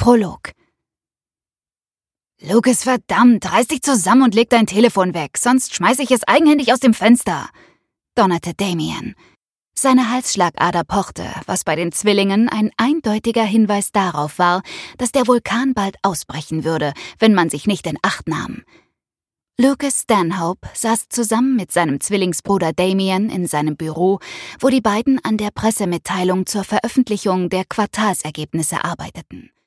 Prolog. »Lucas, verdammt, reiß dich zusammen und leg dein Telefon weg, sonst schmeiß ich es eigenhändig aus dem Fenster«, donnerte Damien. Seine Halsschlagader pochte, was bei den Zwillingen ein eindeutiger Hinweis darauf war, dass der Vulkan bald ausbrechen würde, wenn man sich nicht in Acht nahm. Lucas Stanhope saß zusammen mit seinem Zwillingsbruder Damien in seinem Büro, wo die beiden an der Pressemitteilung zur Veröffentlichung der Quartalsergebnisse arbeiteten.